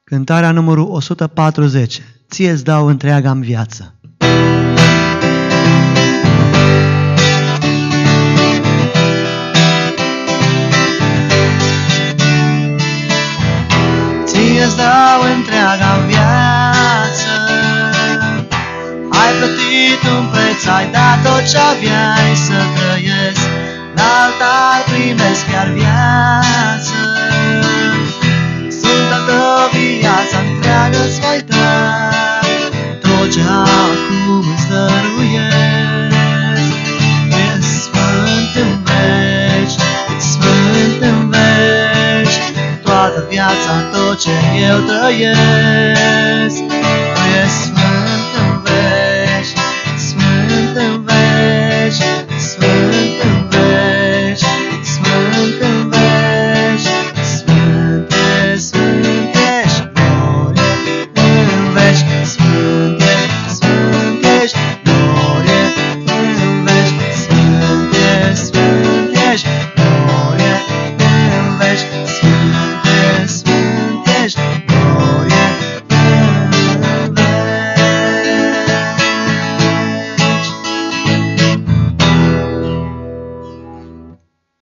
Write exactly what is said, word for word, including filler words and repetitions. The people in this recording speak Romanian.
Cântarea numărul o sută patruzeci. Ție-ți dau întreaga-mi viață. Ție-ți dau întreaga-mi viață, ai plătit un preț, ai dat tot ce aveai să trăiesc, la altar primesc chiar viață. Sunt al tău, viața întreagă-ți voi da, tot ce acum îți dăruiesc. E sfânt în veci, e sfânt în veci, toată viața, tot ce eu trăiesc.